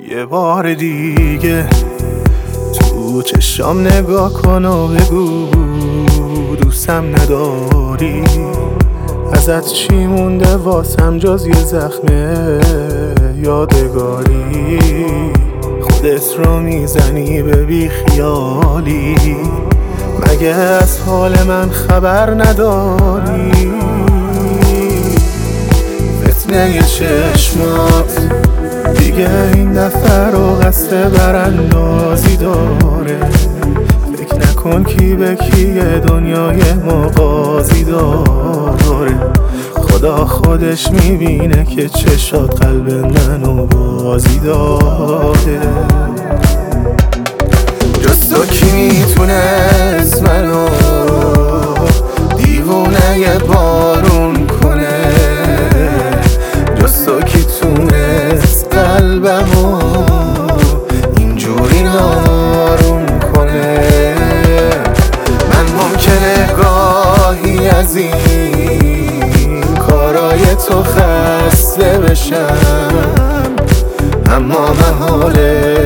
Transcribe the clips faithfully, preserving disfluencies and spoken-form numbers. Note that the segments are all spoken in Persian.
یه بار دیگه تو چشام نگاه کن و بگو دوستم نداری. ازت چی مونده واسم جز یه زخم یادگاری؟ خودت رو میزنی به بی خیالی، مگه از حال من خبر نداری؟ فتنه چشمات دیگه این دفعه رو قصد براندازی داره. فکر نکن کی به کی دنیای ما قاضی داره. خدا خودش میبینه که چشات قلب منو بازی داده. جز تو کی میتونست منو دیوونه بارون کنه؟ جز تو کی تونست قلبمو اینجوری نارون کنه؟ من ممکنه گاهی از این کارای تو خسته بشم، اما محاله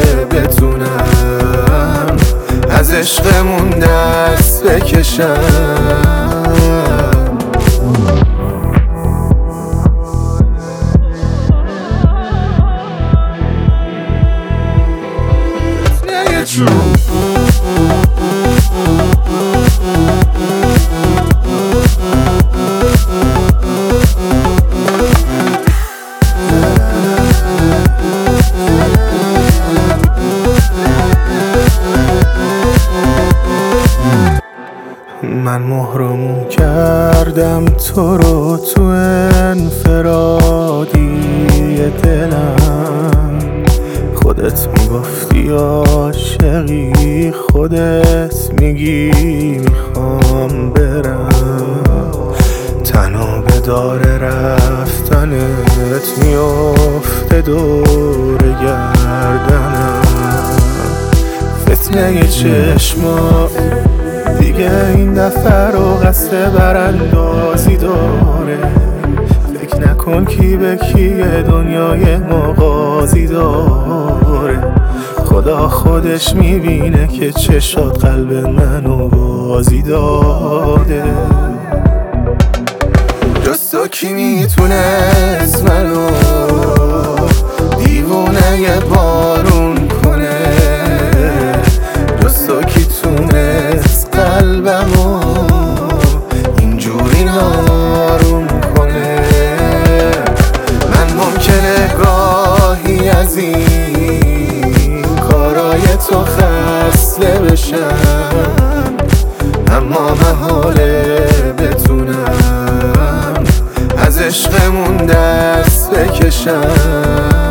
بتونم از عشقمون دست بکشم. من محرمون کردم تو رو تو انفرادی دلم. خودت میگفتی عاشقی، خودت میگی میخوام برم. تنها به دار رفتنت میفته دور گردنم. فتنه چشمات دیگه این دفعه رو قصد براندازی داره. فکر نکن کی به کی دنیای ما قاضی داره. خدا خودش میبینه که چشات قلب منو بازی داده. جز تو کی میتونست منو دیوونه بارون کنه؟ جز تو کی تونست قلبمو اینجوری نارون کنه؟ من ممکنه گاهی از این کارای تو خسته بشم، اما محاله بتونم از عشقمون دست بکشم.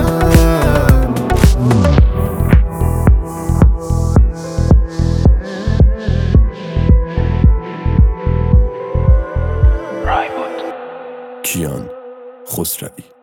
کیان خسروی